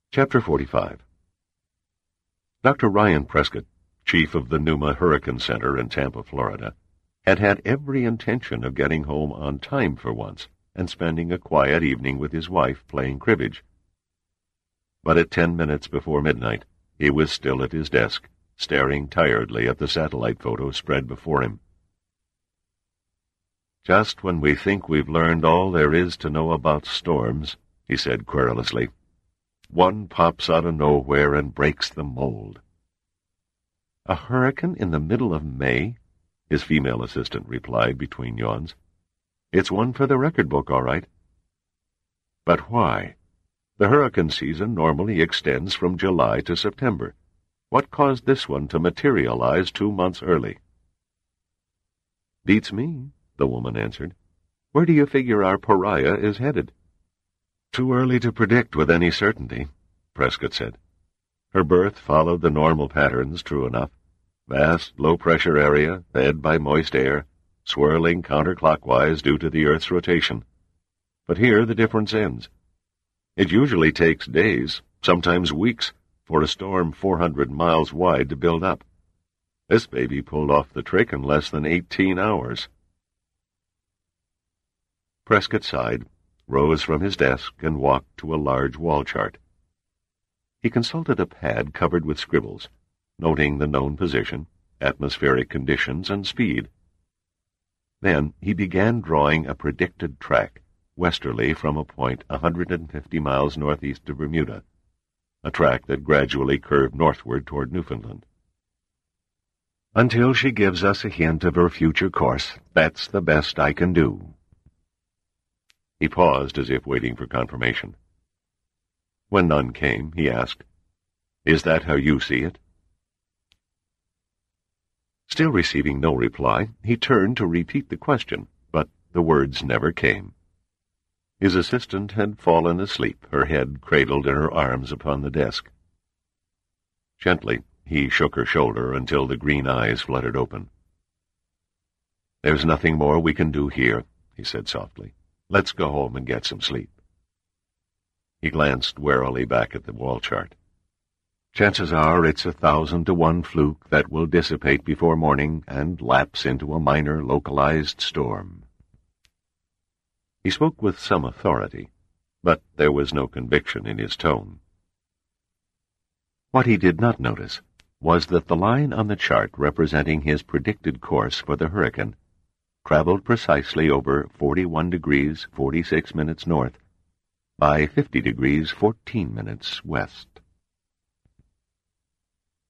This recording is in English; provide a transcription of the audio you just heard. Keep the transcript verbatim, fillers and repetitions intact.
Chapter forty-five. Doctor Ryan Prescott, chief of the Numa Hurricane Center in Tampa, Florida, had had every intention of getting home on time for once and spending a quiet evening with his wife playing cribbage. But at ten minutes before midnight, he was still at his desk, staring tiredly at the satellite photo spread before him. "Just when we think we've learned all there is to know about storms," he said querulously, "one pops out of nowhere and breaks the mold." "A hurricane in the middle of May?" his female assistant replied between yawns. "It's one for the record book, all right." "But why? The hurricane season normally extends from July to September. What caused this one to materialize two months early?" "Beats me," the woman answered. "Where do you figure our pariah is headed?" "Too early to predict with any certainty," Prescott said. "Her birth followed the normal patterns, true enough. Vast, low-pressure area, fed by moist air, swirling counterclockwise due to the Earth's rotation. But here the difference ends. It usually takes days, sometimes weeks, for a storm four hundred miles wide to build up. This baby pulled off the trick in less than eighteen hours. Prescott sighed, rose from his desk, and walked to a large wall chart. He consulted a pad covered with scribbles, noting the known position, atmospheric conditions, and speed. Then he began drawing a predicted track, westerly from a point a hundred and fifty miles northeast of Bermuda, a track that gradually curved northward toward Newfoundland. "Until she gives us a hint of her future course, that's the best I can do." He paused as if waiting for confirmation. When none came, he asked, "Is that how you see it?" Still receiving no reply, he turned to repeat the question, but the words never came. His assistant had fallen asleep, her head cradled in her arms upon the desk. Gently, he shook her shoulder until the green eyes fluttered open. "There's nothing more we can do here," he said softly. "Let's go home and get some sleep." He glanced warily back at the wall chart. "Chances are it's a thousand to one fluke that will dissipate before morning and lapse into a minor localized storm." He spoke with some authority, but there was no conviction in his tone. What he did not notice was that the line on the chart representing his predicted course for the hurricane traveled precisely over forty-one degrees forty-six minutes north by fifty degrees fourteen minutes west.